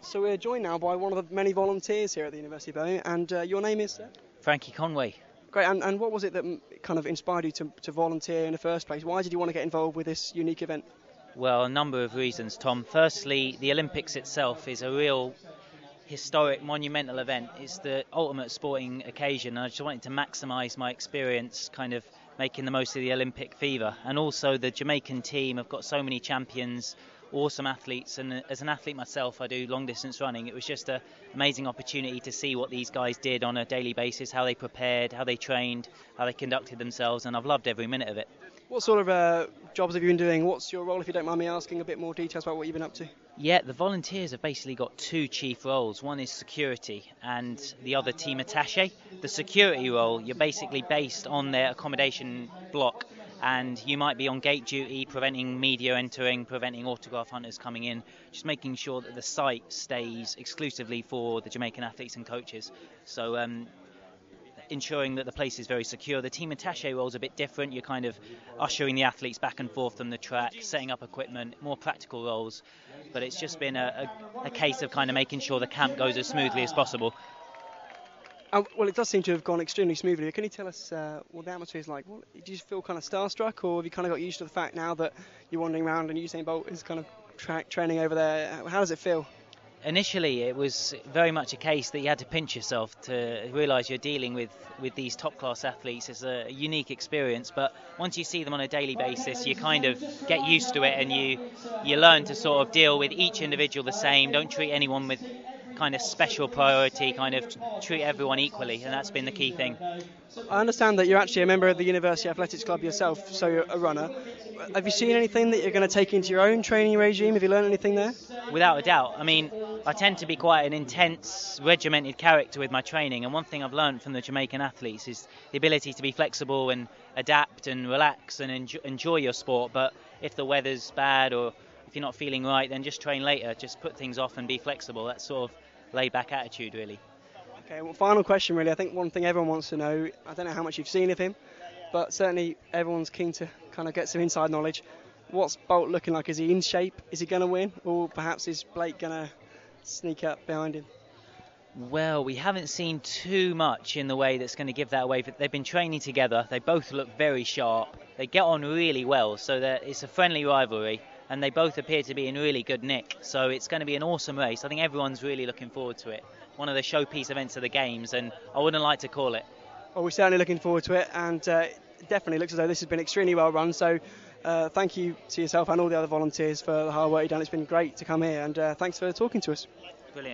So we're joined now by one of the many volunteers here at the University of Birmingham, and your name is? Frankie Conway. Great, and what was it that kind of inspired you to volunteer in the first place? Why did you want to get involved with this unique event? Well, a number of reasons, Tom. Firstly, the Olympics itself is a real historic, monumental event. It's the ultimate sporting occasion, and I just wanted to maximise my experience kind of making the most of the Olympic fever. And also the Jamaican team have got so many champions, awesome athletes, and as an athlete myself, I do long distance running. It was just an amazing opportunity to see what these guys did on a daily basis, how they prepared, how they trained, how they conducted themselves, and I've loved every minute of it. What sort of jobs have you been doing? What's your role, if you don't mind me asking a bit more details about what you've been up to? Yeah, the volunteers have basically got two chief roles. One is security and the other team attaché. The security role, you're basically based on their accommodation block, and you might be on gate duty, preventing media entering, preventing autograph hunters coming in, just making sure that the site stays exclusively for the Jamaican athletes and coaches. So ensuring that the place is very secure. The team attaché role is a bit different. You're kind of ushering the athletes back and forth on the track, setting up equipment, more practical roles. But it's just been a case of kind of making sure the camp goes as smoothly as possible. Well, it does seem to have gone extremely smoothly. Can you tell us what the atmosphere is like? Do you feel kind of starstruck, or have you kind of got used to the fact now that you're wandering around and Usain Bolt is kind of training over there? How does it feel? Initially, it was very much a case that you had to pinch yourself to realise you're dealing with these top-class athletes. It's a unique experience, but once you see them on a daily basis, you kind of get used to it, and you learn to sort of deal with each individual the same. Don't treat anyone with kind of special priority, kind of treat everyone equally, and that's been the key thing. I understand that you're actually a member of the University Athletics Club yourself, so you're a runner. Have you seen anything that you're going to take into your own training regime? Have you learned anything there? Without a doubt. I mean, I tend to be quite an intense, regimented character with my training, and one thing I've learned from the Jamaican athletes is the ability to be flexible and adapt and relax and enjoy your sport. But if the weather's bad or if you're not feeling right, then just train later. Just put things off and be flexible. That's sort of laid-back attitude, really. Okay, well, final question, really. I think one thing everyone wants to know, I don't know how much you've seen of him, but certainly everyone's keen to kind of get some inside knowledge. What's Bolt looking like? Is he in shape? Is he going to win? Or perhaps is Blake going to sneak up behind him? Well, we haven't seen too much in the way that's going to give that away. They've been training together. They both look very sharp. They get on really well, so that it's a friendly rivalry, and they both appear to be in really good nick. So it's going to be an awesome race. I think everyone's really looking forward to it. One of the showpiece events of the Games, and I wouldn't like to call it. Well, we're certainly looking forward to it, and it definitely looks as though this has been extremely well run. So thank you to yourself and all the other volunteers for the hard work you've done. It's been great to come here, and thanks for talking to us. Brilliant.